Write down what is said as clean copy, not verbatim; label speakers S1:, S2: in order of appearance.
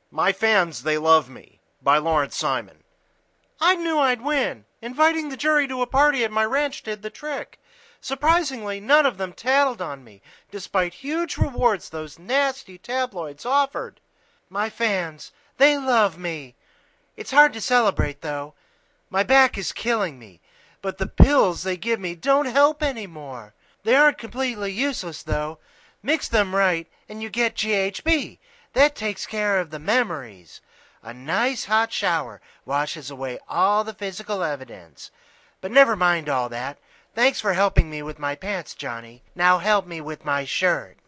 S1: My Fans, They Love Me by Lawrence Simon.
S2: I knew I'd win. Inviting the jury to a party at my ranch did the trick. Surprisingly, none of them tattled on me, despite huge rewards those nasty tabloids offered. My fans, they love me. It's hard to celebrate, though. My back is killing me, but the pills they give me don't help anymore. They aren't completely useless, though. Mix them right, and you get GHB. That takes care of the memories. A nice hot shower washes away all the physical evidence. But never mind all that. Thanks for helping me with my pants, Johnny. Now help me with my shirt.